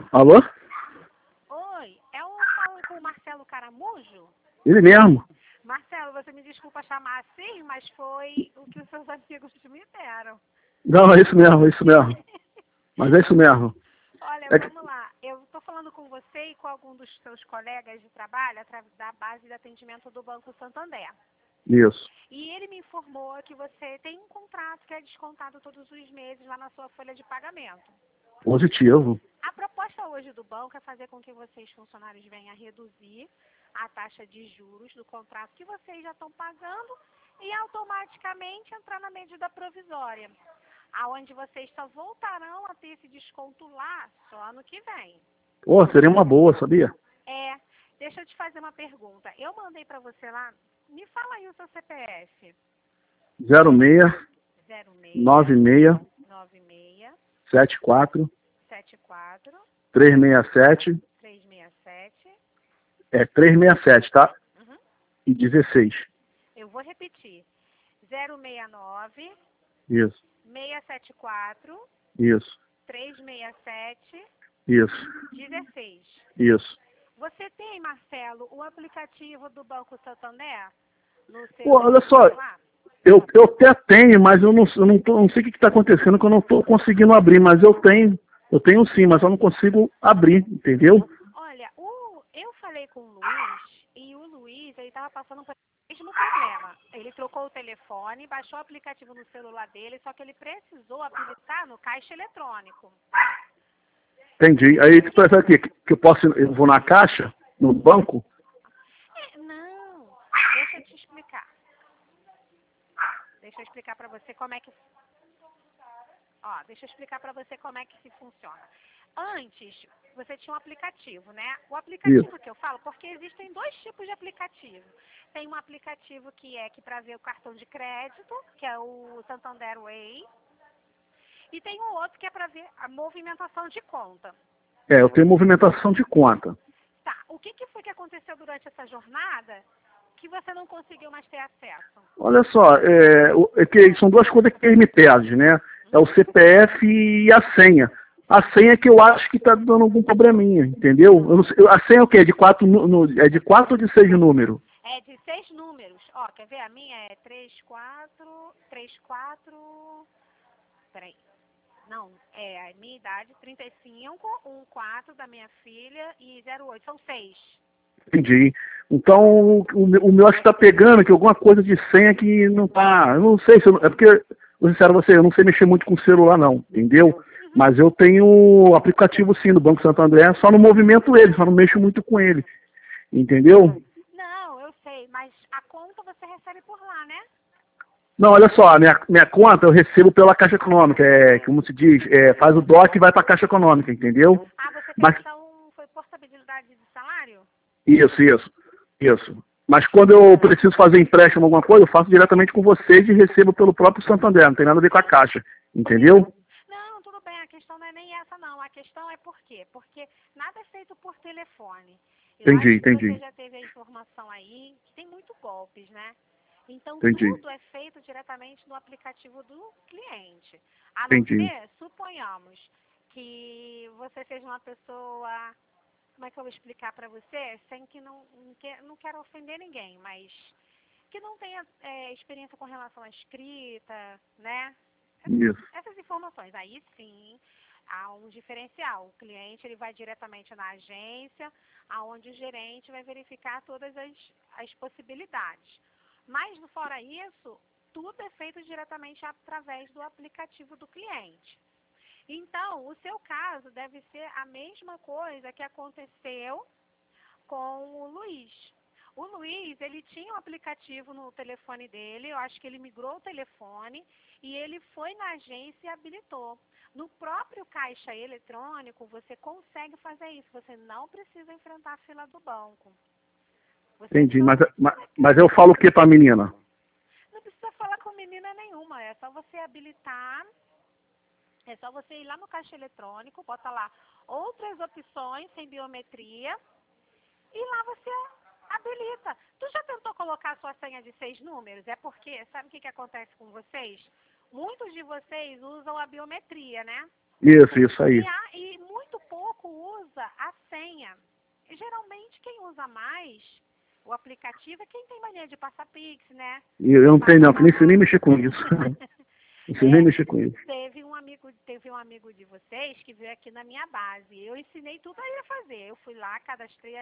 Alô? Oi, falo com o Marcelo Caramujo? Ele mesmo. Marcelo, você me desculpa chamar assim, mas foi o que os seus amigos me deram. Não, é isso mesmo, é isso mesmo. Mas é isso mesmo. Olha, É que... vamos lá. Eu estou falando com você e com algum dos seus colegas de trabalho através da base de atendimento do Banco Santander. Isso. E ele me informou que você tem um contrato que é descontado todos os meses lá na sua folha de pagamento. Positivo. A proposta hoje do banco é fazer com que vocês, funcionários, venham a reduzir a taxa de juros do contrato que vocês já estão pagando e automaticamente entrar na medida provisória, aonde vocês só voltarão a ter esse desconto lá só ano que vem. Pô, seria uma boa, sabia? Deixa eu te fazer uma pergunta. Eu mandei para você lá, me fala aí o seu CPF. 06 06 96 96 74 74 367 367. É 367, tá? Uhum. E 16. Eu vou repetir. 069 Isso. 674 Isso. 367 Isso. 16. Isso. Você tem, Marcelo, o aplicativo do Banco Santander no seu Pô, olha só, celular? eu até tenho, mas eu não sei o que está acontecendo, que eu não estou conseguindo abrir, mas eu tenho sim, mas eu não consigo abrir, entendeu? Olha, eu falei com o Luiz, e o Luiz, ele estava passando por o mesmo problema. Ele trocou o telefone, baixou o aplicativo no celular dele, só que ele precisou habilitar no caixa eletrônico. Entendi. Aí tu prefere que eu vou na caixa, no banco? Não, deixa eu te explicar. Deixa eu explicar para você como é que... deixa eu explicar para você como é que se funciona. Antes, você tinha um aplicativo, né? O aplicativo Isso. que eu falo, porque existem dois tipos de aplicativo. Tem um aplicativo que é para ver o cartão de crédito, que é o Santander Way. E tem um outro que é para ver a movimentação de conta. Eu tenho movimentação de conta. Tá, o que foi que aconteceu durante essa jornada que você não conseguiu mais ter acesso? Olha só, que são duas coisas que me pedem, né? É o CPF e a senha. A senha é que eu acho que está dando algum probleminha, entendeu? Eu não sei, a senha é o quê? É de 4 é de 4 ou de 6 números? É de 6 números. Quer ver? A minha é 34. Peraí. Não, a minha idade, 35, 14 da minha filha e 08. São 6. Entendi. Então, o meu acho que está pegando que alguma coisa de senha que não tá. Eu não sei se é porque, vou ser sincero a você, eu não sei mexer muito com o celular, não, entendeu? Mas eu tenho aplicativo sim do Banco Santander, só não movimento ele, só não mexo muito com ele. Entendeu? Não, eu sei, mas a conta você recebe por lá, né? Não, olha só, a minha conta eu recebo pela Caixa Econômica, como se diz, faz o DOC e vai para a Caixa Econômica, entendeu? Você fez Mas, então, foi portabilidade de salário? isso. Mas quando eu preciso fazer empréstimo alguma coisa, eu faço diretamente com vocês e recebo pelo próprio Santander, não tem nada a ver com a Caixa, entendeu? Não, tudo bem, a questão não é nem essa não, a questão é por quê? Porque nada é feito por telefone. Eu acho que você já teve a informação aí, que tem muito golpes, né? Então, tudo é feito diretamente no aplicativo do cliente. A não ser, suponhamos, que você seja uma pessoa, como é que eu vou explicar para você, sem que não quero ofender ninguém, mas que não tenha experiência com relação à escrita, né? Essas informações. Aí sim, há um diferencial. O cliente ele vai diretamente na agência, aonde o gerente vai verificar todas as possibilidades. Mas, fora isso, tudo é feito diretamente através do aplicativo do cliente. Então, o seu caso deve ser a mesma coisa que aconteceu com o Luiz. O Luiz, ele tinha um aplicativo no telefone dele, eu acho que ele migrou o telefone e ele foi na agência e habilitou. No próprio caixa eletrônico, você consegue fazer isso, você não precisa enfrentar a fila do banco. Entendi, mas eu falo o que para a menina? Não precisa falar com menina nenhuma, é só você habilitar, é só você ir lá no caixa eletrônico, bota lá outras opções sem biometria e lá você habilita. Tu já tentou colocar a sua senha de 6 números? É porque, sabe o que acontece com vocês? Muitos de vocês usam a biometria, né? Isso aí. E muito pouco aplicativo é quem tem mania de passar Pix, né? E eu não tenho não, que nem sei nem mexer com isso. Não sei nem mexer com isso. Teve um amigo de vocês que veio aqui na minha base. Eu ensinei tudo a ele a fazer. Eu fui lá, cadastrei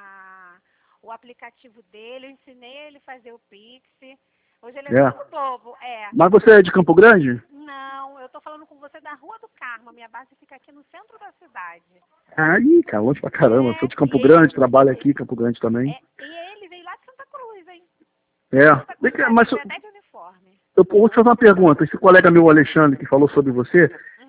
o aplicativo dele, eu ensinei ele a fazer o Pix. Hoje ele é todo bobo. Mas você é de Campo Grande? Não, eu tô falando com você da Rua do Carmo. Minha base fica aqui no centro da cidade. Aí, cara, longe pra caramba. Eu sou de Campo Grande, trabalho aqui em Campo Grande também. E ele veio lá de Santa Cruz, hein? Mas até de uniforme. Eu vou te fazer uma pergunta. Esse colega meu, Alexandre, que falou sobre você,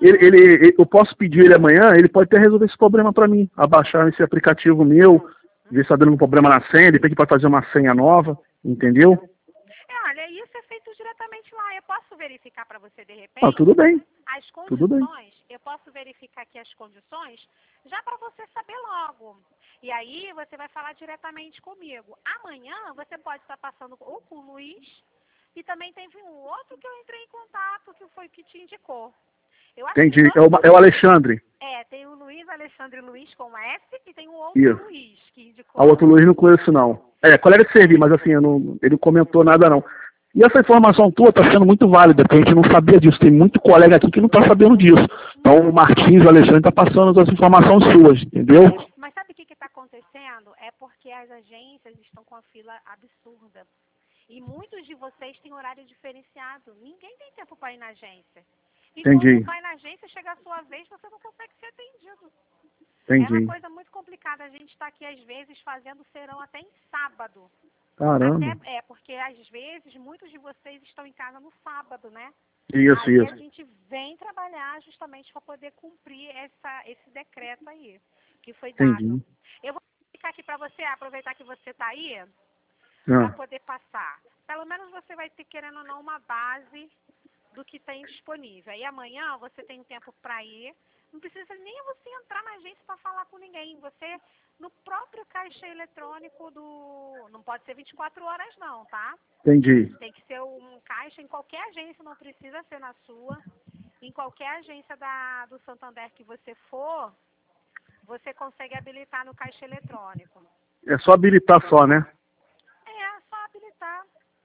eu posso pedir ele amanhã, ele pode até resolver esse problema para mim. Abaixar esse aplicativo meu, ver se está dando um problema na senha, de repente pode fazer uma senha nova, entendeu? Olha, isso é feito diretamente lá. Eu posso verificar para você de repente? Ah, tudo bem. As condições, tudo bem. Eu posso verificar aqui as condições, já para você saber logo. E aí você vai falar diretamente comigo. Amanhã você pode estar passando ou com o Luiz, e também teve um outro que eu entrei em contato, que foi que te indicou. Entendi. É o Alexandre. Tem o Luiz, Alexandre Luiz com S, e tem o outro Luiz que indicou. O outro Luiz não conheço, não. Colega de serviço, mas assim, ele não comentou nada, não. E essa informação tua está sendo muito válida, porque a gente não sabia disso. Tem muito colega aqui que não está sabendo disso. Então o Martins e o Alexandre estão passando as informações suas, entendeu? Mas sabe o que está acontecendo? É porque as agências estão com a fila absurda. E muitos de vocês têm horário diferenciado. Ninguém tem tempo para ir na agência. E Entendi. quando vai na agência, chega a sua vez, você não consegue ser atendido. Entendi. É uma coisa muito complicada. A gente está aqui, às vezes, fazendo serão até em sábado. Caramba. Porque, às vezes, muitos de vocês estão em casa no sábado, né? Isso. A gente vem trabalhar justamente para poder cumprir esse decreto aí, que foi dado. Entendi. Eu vou ficar aqui para você, aproveitar que você está aí, para poder passar. Pelo menos você vai ter, querendo ou não, uma base do que tem disponível. Aí amanhã você tem tempo para ir. Não precisa nem você entrar na agência para falar com ninguém. Você, no próprio caixa eletrônico não pode ser 24 horas não, tá? Entendi. Tem que ser um caixa em qualquer agência, não precisa ser na sua. Em qualquer agência do Santander que você for, você consegue habilitar no caixa eletrônico. É só habilitar só, né? É só habilitar.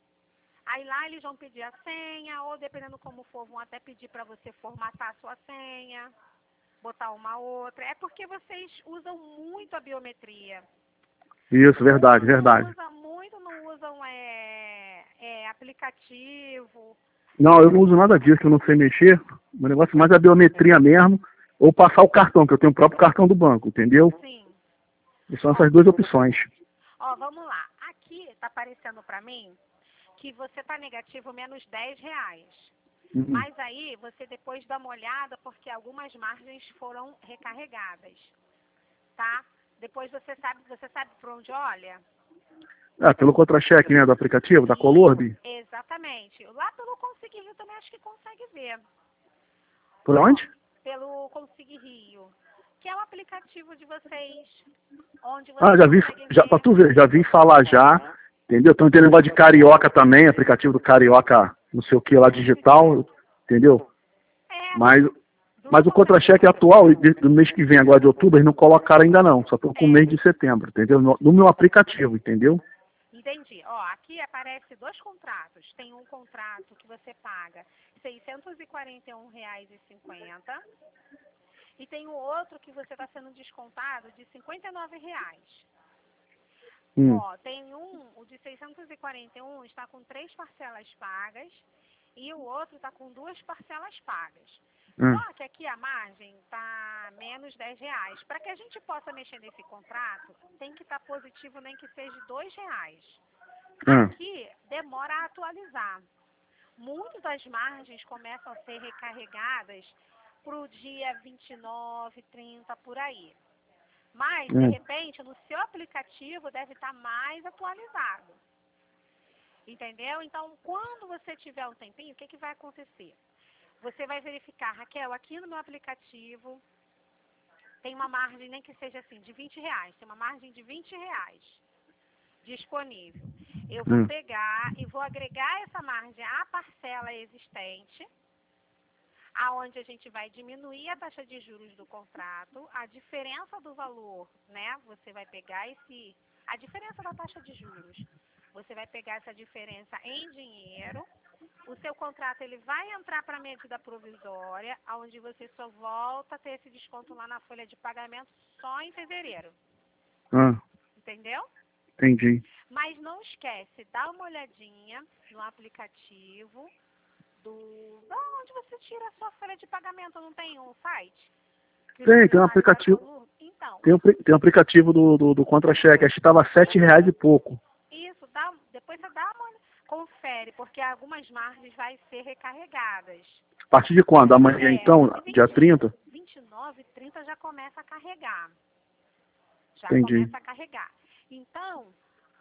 Aí lá eles vão pedir a senha, ou dependendo como for, vão até pedir para você formatar a sua senha, botar uma outra. É porque vocês usam muito a biometria. Isso, verdade. Não usam aplicativo. Não, eu não uso nada disso, que eu não sei mexer. O negócio mais é a biometria mesmo, ou passar o cartão, que eu tenho o próprio cartão do banco, entendeu? Sim. E são essas duas opções. Vamos lá. Aqui está aparecendo para mim que você está negativo menos R$10. Mas aí você depois dá uma olhada, porque algumas margens foram recarregadas, tá? Depois você sabe por onde olha? Pelo contra-cheque, né, do aplicativo, da Colorb? Exatamente. Lá pelo Consig Rio também acho que consegue ver. Por onde? Pelo Consig Rio, que é o aplicativo de vocês, onde você pra tu ver, já vi falar já, entendeu? Então tem negócio de Carioca também, aplicativo do Carioca, não sei o que lá, digital, entendeu? Mas o contra-cheque atual, do mês que vem, agora de outubro, eles não colocaram ainda não, só estou com o mês de setembro, entendeu? No meu aplicativo, entendeu? Entendi. Aqui aparece 2 contratos. Tem um contrato que você paga R$ 641,50 e tem o outro que você está sendo descontado de R$ 59. Tem o de 641 está com 3 parcelas pagas e o outro está com 2 parcelas pagas. Só que aqui a margem está menos R$10. Para que a gente possa mexer nesse contrato, tem que estar positivo, nem que seja R$2. Aqui demora a atualizar. Muitas das margens começam a ser recarregadas para o dia 29, 30, por aí. Mas, de repente, no seu aplicativo deve estar mais atualizado. Entendeu? Então, quando você tiver um tempinho, o que vai acontecer? Você vai verificar, Raquel, aqui no meu aplicativo tem uma margem, nem que seja assim, de R$20. Tem uma margem de R$20 disponível. Eu vou pegar e vou agregar essa margem à parcela existente, aonde a gente vai diminuir a taxa de juros do contrato, a diferença do valor, né? Você vai pegar a diferença da taxa de juros. Você vai pegar essa diferença em dinheiro, o seu contrato ele vai entrar para a medida provisória, onde você só volta a ter esse desconto lá na folha de pagamento só em fevereiro. Entendeu? Entendi. Mas não esquece, dá uma olhadinha no aplicativo onde você tira a sua folha de pagamento, não tem um site? Tem um aplicativo. Então, tem um aplicativo do contra-cheque, acho que estava R$7 e pouco. Isso, depois você confere, porque algumas margens vai ser recarregadas. A partir de quando? Amanhã então? 20, dia 30? 29, 30 já começa a carregar. Entendi. Começa a carregar. Então,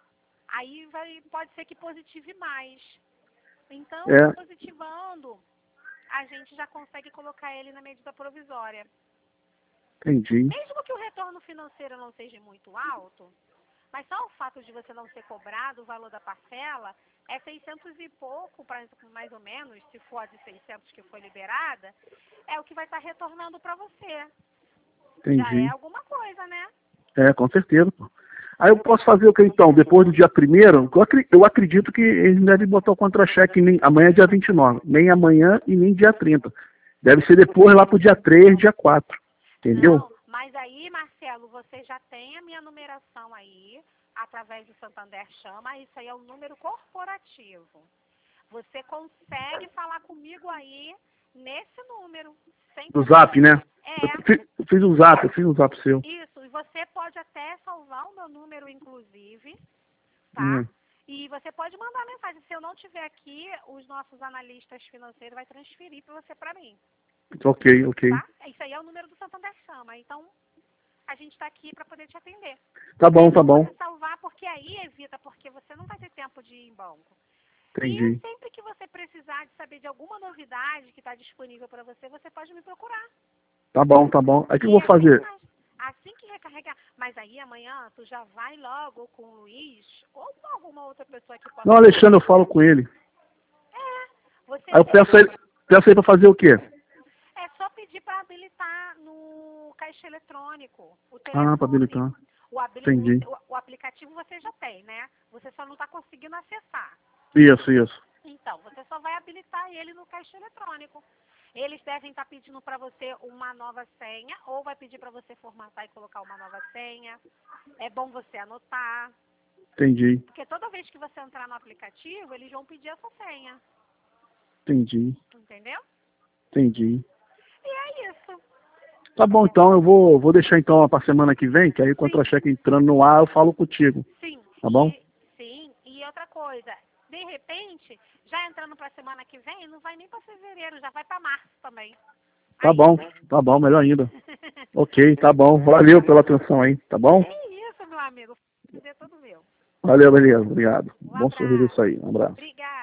aí pode ser que positive mais. Então, positivando, a gente já consegue colocar ele na medida provisória. Entendi. Mesmo que o retorno financeiro não seja muito alto, mas só o fato de você não ser cobrado o valor da parcela é 600 e pouco, mais ou menos, se for a de 600 que foi liberada, é o que vai estar retornando para você. Entendi. Já é alguma coisa, né? Com certeza. Aí eu posso fazer o que então? Depois do dia 1º, eu acredito que eles não devem botar o contra-cheque nem amanhã é dia 29, nem amanhã e nem dia 30. Deve ser depois lá pro dia 3, dia 4. Entendeu? Não, mas aí, Marcelo, você já tem a minha numeração aí, através do Santander Chama, isso aí é um número corporativo. Você consegue falar comigo aí nesse número. Do Zap, né? Eu fiz um Zap seu. Isso, e você pode até salvar o meu número, inclusive, tá? E você pode mandar mensagem. Se eu não estiver aqui, os nossos analistas financeiros vão transferir para você para mim. Ok. Tá? Isso aí é o número do Santander Chama. Então, a gente está aqui para poder te atender. Tá bom. Você salvar, porque aí evita, porque você não vai ter tempo de ir em banco. Entendi. E sempre que você precisar de saber de alguma novidade que está disponível para você, você pode me procurar. Tá bom. Aí o que eu vou fazer? Assim que recarregar. Mas aí amanhã tu já vai logo com o Luiz ou com alguma outra pessoa que possa... Não, Alexandre, eu falo com ele. Você... Aí eu peço aí para fazer o quê? É só pedir para habilitar no caixa eletrônico. O telefone. Para habilitar. Entendi. O aplicativo você já tem, né? Você só não está conseguindo acessar. Isso. Então, você só vai habilitar ele no caixa eletrônico. Eles devem estar pedindo para você uma nova senha, ou vai pedir para você formatar e colocar uma nova senha. É bom você anotar. Entendi. Porque toda vez que você entrar no aplicativo, eles vão pedir essa senha. Entendi. Entendeu? Entendi. E é isso. Tá bom, então eu vou deixar então para semana que vem, que aí o contra-cheque entrando no ar eu falo contigo. Sim. Tá bom? Sim. E outra coisa, de repente, já entrando para semana que vem, não vai nem para fevereiro, já vai para março também. Tá bom, melhor ainda. Ok, tá bom. Valeu pela atenção aí, tá bom? É isso, meu amigo. Prazer todo meu. Valeu, beleza. Obrigado. Bom sorriso isso aí. Um abraço. Obrigada.